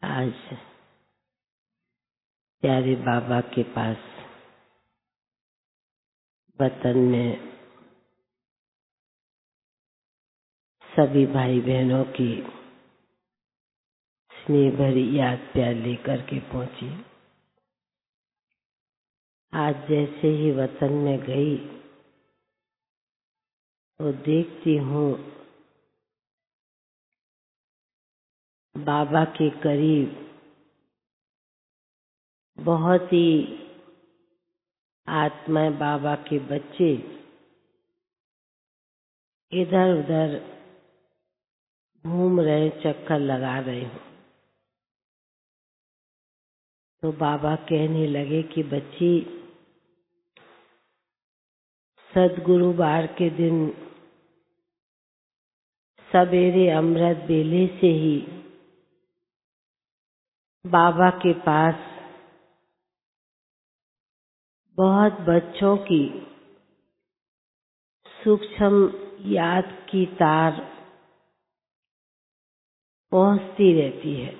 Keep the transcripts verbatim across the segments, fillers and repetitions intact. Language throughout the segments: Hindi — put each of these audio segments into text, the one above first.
आज प्यारे बाबा के पास वतन में सभी भाई बहनों की स्नेह भरी याद प्यार लेकर के पहुंची। आज जैसे ही वतन में गई तो देखती हूँ बाबा के करीब बहुत ही आत्माएं, बाबा के बच्चे इधर उधर घूम रहे, चक्कर लगा रहे हो। तो बाबा कहने लगे कि बच्ची, सद्गुरुवार के दिन सवेरे अमृत बेले से ही बाबा के पास बहुत बच्चों की सूक्ष्म याद की तार पहुंचती रहती है।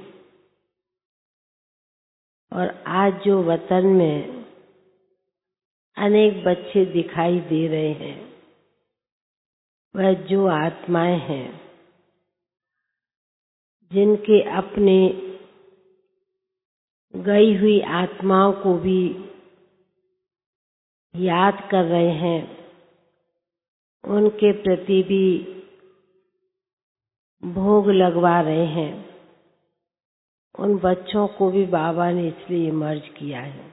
और आज जो वतन में अनेक बच्चे दिखाई दे रहे हैं, वह जो आत्माएं हैं जिनके अपने गई हुई आत्माओं को भी याद कर रहे हैं, उनके प्रति भी भोग लगवा रहे हैं, उन बच्चों को भी बाबा ने इसलिए मर्ज किया है।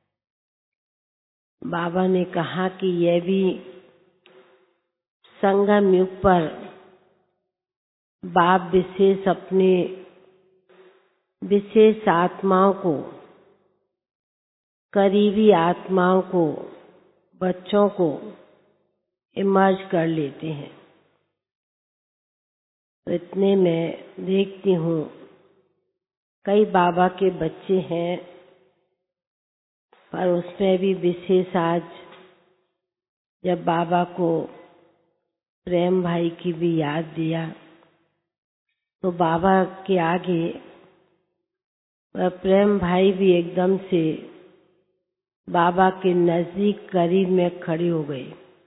बाबा ने कहा कि यह भी संगम युग पर बाप विशेष अपने विशेष आत्माओं को, करीबी आत्माओं को, बच्चों को इमर्ज कर लेते हैं। तो इतने में देखती हूँ कई बाबा के बच्चे हैं, पर उसमें भी विशेष आज जब बाबा को प्रेम भाई की भी याद दिया तो बाबा के आगे वह प्रेम भाई भी एकदम से बाबा के नजदीक करीब में खड़ी हो गई।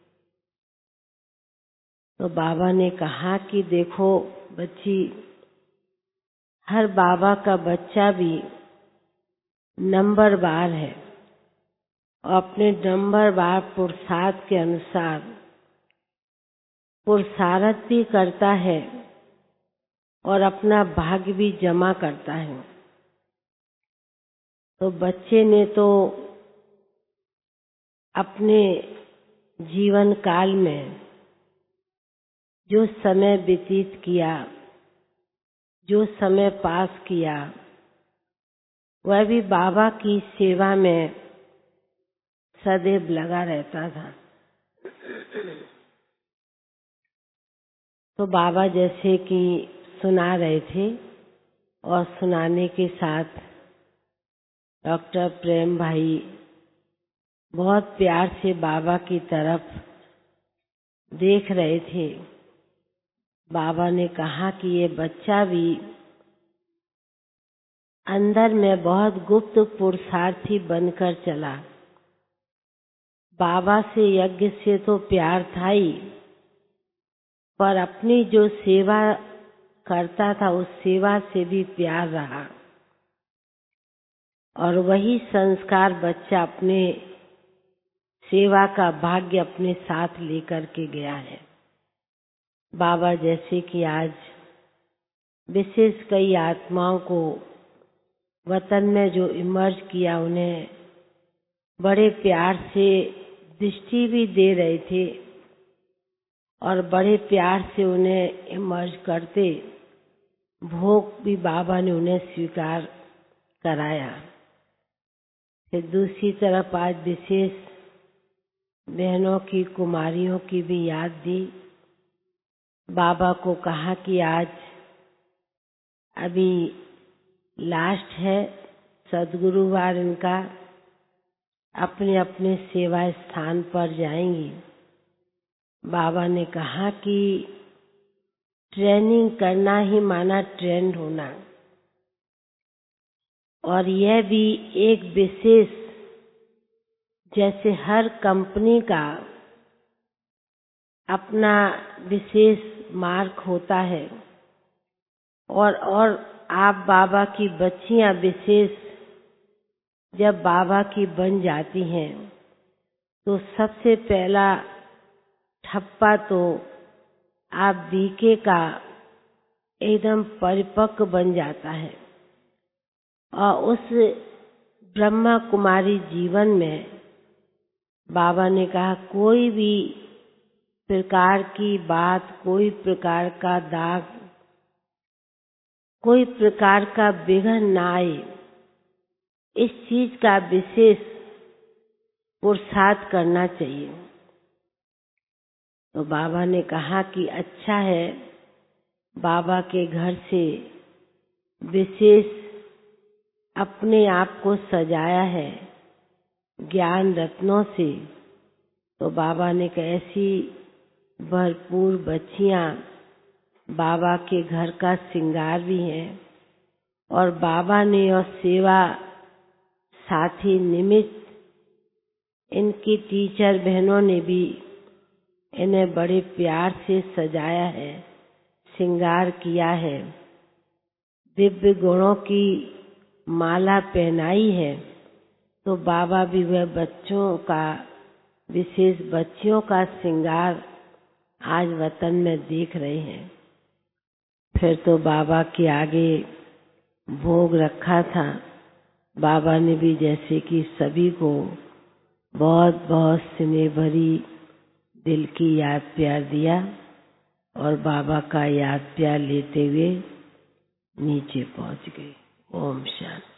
तो बाबा ने कहा कि देखो बच्ची, हर बाबा का बच्चा भी नंबरवार है और अपने नंबरवार पुरुषार्थ के अनुसार पुरुषार्थ भी करता है और अपना भाग्य भी जमा करता है। तो बच्चे ने तो अपने जीवन काल में जो समय व्यतीत किया, जो समय पास किया, वह भी बाबा की सेवा में सदैव लगा रहता था। तो बाबा जैसे कि सुना रहे थे और सुनाने के साथ डॉक्टर प्रेम भाई बहुत प्यार से बाबा की तरफ देख रहे थे। बाबा ने कहा कि ये बच्चा भी अंदर में बहुत गुप्त पुरुषार्थी बनकर चला। बाबा से यज्ञ से तो प्यार था ही, पर अपनी जो सेवा करता था उस सेवा से भी प्यार रहा। और वही संस्कार बच्चा अपने सेवा का भाग्य अपने साथ लेकर के गया है। बाबा जैसे कि आज विशेष कई आत्माओं को वतन में जो इमर्ज किया, उन्हें बड़े प्यार से दृष्टि भी दे रहे थे और बड़े प्यार से उन्हें इमर्ज करते भोग भी बाबा ने उन्हें स्वीकार कराया। फिर दूसरी तरफ आज विशेष बहनों की, कुमारियों की भी याद दी। बाबा को कहा कि आज अभी लास्ट है सद्गुरुवार, इनका अपने अपने सेवा स्थान पर जाएंगी। बाबा ने कहा कि ट्रेनिंग करना ही माना ट्रेंड होना। और यह भी एक विशेष, जैसे हर कंपनी का अपना विशेष मार्क होता है, और और आप बाबा की बच्चियां विशेष जब बाबा की बन जाती हैं तो सबसे पहला ठप्पा तो आप बीके का एकदम परिपक्व बन जाता है। और उस ब्रह्मा कुमारी जीवन में बाबा ने कहा कोई भी प्रकार की बात, कोई प्रकार का दाग, कोई प्रकार का विघ्न ना आए, इस चीज का विशेष पुरुषार्थ करना चाहिए। तो बाबा ने कहा कि अच्छा है, बाबा के घर से विशेष अपने आप को सजाया है ज्ञान रत्नों से। तो बाबा ने कहा ऐसी भरपूर बच्चियां बाबा के घर का श्रृंगार भी हैं, और बाबा ने और सेवा साथी निमित्त इनकी टीचर बहनों ने भी इन्हें बड़े प्यार से सजाया है, श्रृंगार किया है, दिव्य गुणों की माला पहनाई है। तो बाबा भी वह बच्चों का, विशेष बच्चियों का श्रृंगार आज वतन में देख रहे हैं। फिर तो बाबा के आगे भोग रखा था। बाबा ने भी जैसे कि सभी को बहुत बहुत स्नेह भरी दिल की याद प्यार दिया, और बाबा का याद प्यार लेते हुए नीचे पहुंच गए। ओम शांति।